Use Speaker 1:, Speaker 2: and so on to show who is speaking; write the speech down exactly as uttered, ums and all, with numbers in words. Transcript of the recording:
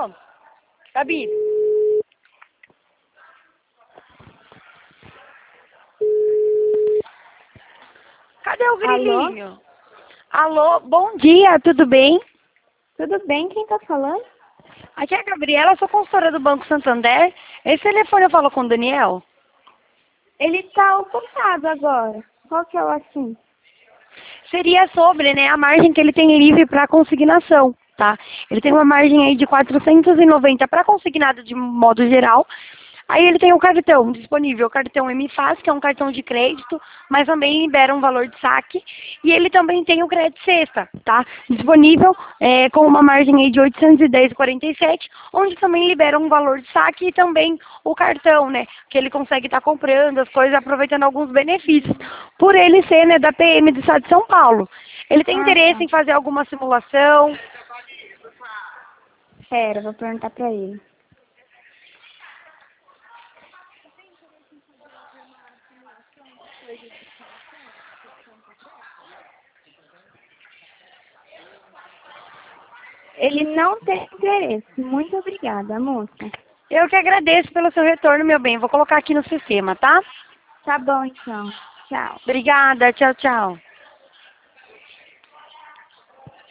Speaker 1: Alô? Gabi? Cadê o grilinho? Alô? Alô, bom dia, tudo bem?
Speaker 2: Tudo bem? Quem tá falando?
Speaker 1: Aqui é a Gabriela, sou consultora do Banco Santander. Esse telefone eu falo com o Daniel?
Speaker 2: Ele tá ocupado agora. Qual que é o assunto?
Speaker 1: Seria sobre, né, a margem que ele tem livre para consignação, tá? Ele tem uma margem aí de quatrocentos e noventa para consignado de modo geral. Aí ele tem o cartão disponível, o cartão M Fácil, que é um cartão de crédito, mas também libera um valor de saque. E ele também tem o crédito sexta, tá? Disponível é, com uma margem aí de oitocentos e dez vírgula quarenta e sete, onde também libera um valor de saque e também o cartão, né? Que ele consegue estar comprando as coisas, aproveitando alguns benefícios. Por ele ser, né, da P M do Estado de São Paulo. Ele tem
Speaker 2: Ah, tá.
Speaker 1: interesse em fazer alguma simulação?
Speaker 2: Pera, vou perguntar pra ele. Ele não tem interesse. Muito obrigada, moça.
Speaker 1: Eu que agradeço pelo seu retorno, meu bem. Vou colocar aqui no sistema, tá?
Speaker 2: Tá bom, então. Tchau.
Speaker 1: Obrigada. Tchau, tchau.